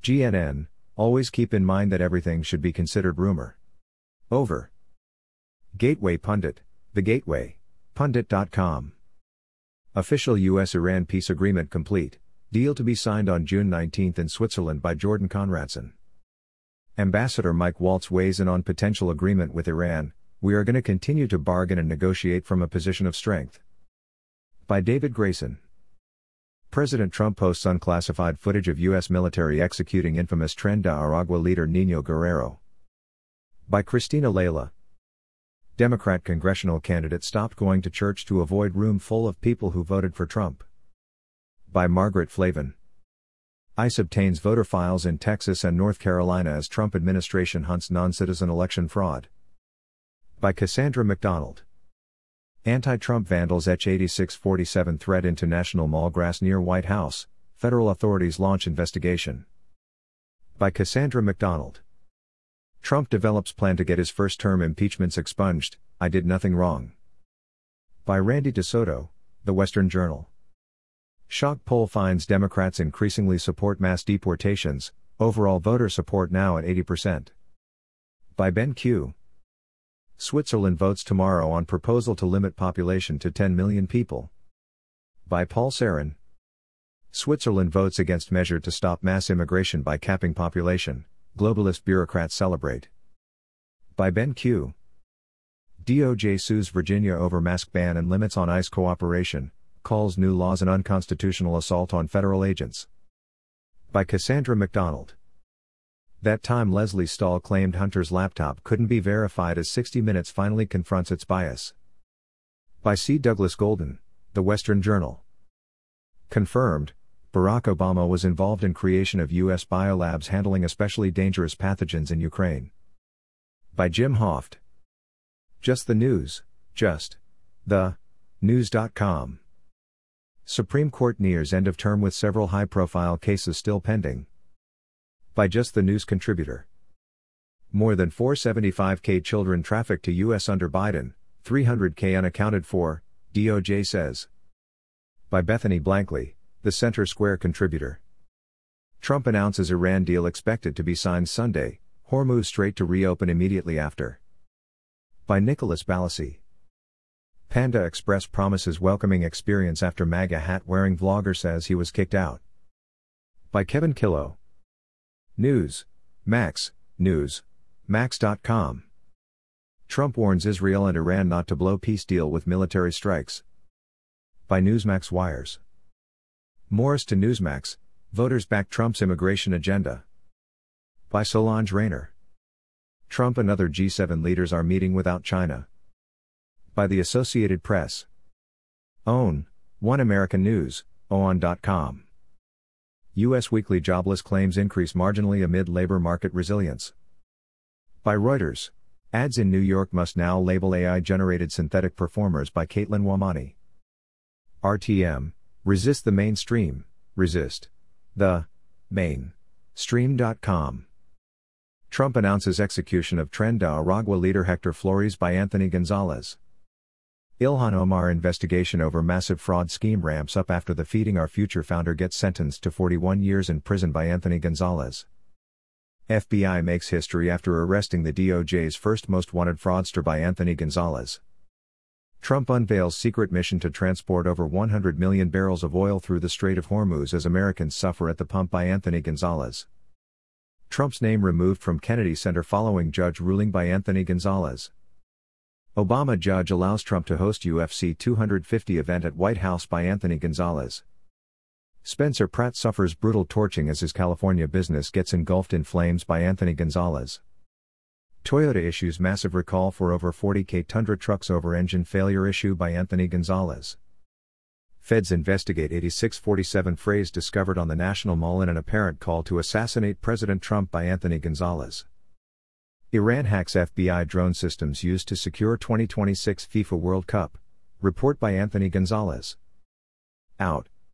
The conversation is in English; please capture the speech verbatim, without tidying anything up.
G N N, always keep in mind that everything should be considered rumor. Over. Gateway Pundit, The Gateway, pundit dot com. Official U S Iran peace agreement complete, deal to be signed on June nineteenth in Switzerland by Jordan Conradson. Ambassador Mike Waltz weighs in on potential agreement with Iran. We are going to continue to bargain and negotiate from a position of strength. By David Grayson. President Trump posts unclassified footage of U S military executing infamous Tren de Aragua leader Nino Guerrero. By Christina Layla. Democrat congressional candidate stopped going to church to avoid room full of people who voted for Trump. By Margaret Flavin. ICE obtains voter files in Texas and North Carolina as Trump administration hunts non-citizen election fraud. By Cassandra McDonald. Anti-Trump vandals etch eighty-six forty-seven threat into National Mall grass near White House, federal authorities launch investigation. By Cassandra McDonald. Trump develops plan to get his first term impeachments expunged, I did nothing wrong. By Randy DeSoto, The Western Journal. Shock poll finds Democrats increasingly support mass deportations, overall voter support now at eighty percent. By Ben Q. Switzerland votes tomorrow on proposal to limit population to ten million people. By Paul Sarin. Switzerland votes against measure to stop mass immigration by capping population, globalist bureaucrats celebrate. By Ben Q. D O J sues Virginia over mask ban and limits on ICE cooperation, calls new laws an unconstitutional assault on federal agents. By Cassandra McDonald. That time Leslie Stahl claimed Hunter's laptop couldn't be verified as sixty minutes finally confronts its bias. By C. Douglas Golden, The Western Journal. Confirmed, Barack Obama was involved in creation of U S biolabs handling especially dangerous pathogens in Ukraine. By Jim Hoft. Just the News, just the news dot com. Supreme Court nears end of term with several high-profile cases still pending. By Just the News contributor. More than four hundred seventy-five thousand children trafficked to U S under Biden, three hundred thousand unaccounted for, D O J says. By Bethany Blankley, The Center Square contributor. Trump announces Iran deal expected to be signed Sunday, Hormuz Strait to reopen immediately after. By Nicholas Balassi. Panda Express promises welcoming experience after MAGA hat-wearing vlogger says he was kicked out. By Kevin Killow. News, Max, News, Max dot com. Trump warns Israel and Iran not to blow peace deal with military strikes. By Newsmax Wires. Morris to Newsmax, voters back Trump's immigration agenda. By Solange Rayner. Trump and other G seven leaders are meeting without China. By the Associated Press. OWN, One American News, O A N dot com. U S weekly jobless claims increase marginally amid labor market resilience. By Reuters. Ads in New York must now label A I-generated synthetic performers by Caitlin Wamani. R T M, resist the mainstream, resist the main stream dot com. Trump announces execution of Tren de Aragua leader Hector Flores by Anthony Gonzalez. Ilhan Omar investigation over massive fraud scheme ramps up after the Feeding Our Future founder gets sentenced to forty-one years in prison by Anthony Gonzalez. F B I makes history after arresting the D O J's first most wanted fraudster by Anthony Gonzalez. Trump unveils secret mission to transport over one hundred million barrels of oil through the Strait of Hormuz as Americans suffer at the pump by Anthony Gonzalez. Trump's name removed from Kennedy Center following judge ruling by Anthony Gonzalez. Obama judge allows Trump to host U F C two fifty event at White House by Anthony Gonzalez. Spencer Pratt suffers brutal torching as his California business gets engulfed in flames by Anthony Gonzalez. Toyota issues massive recall for over forty thousand Tundra trucks over engine failure issue by Anthony Gonzalez. Feds investigate eighty-six forty-seven phrase discovered on the National Mall in an apparent call to assassinate President Trump by Anthony Gonzalez. Iran hacks F B I drone systems used to secure twenty twenty-six FIFA World Cup. Report by Anthony Gonzalez. Out.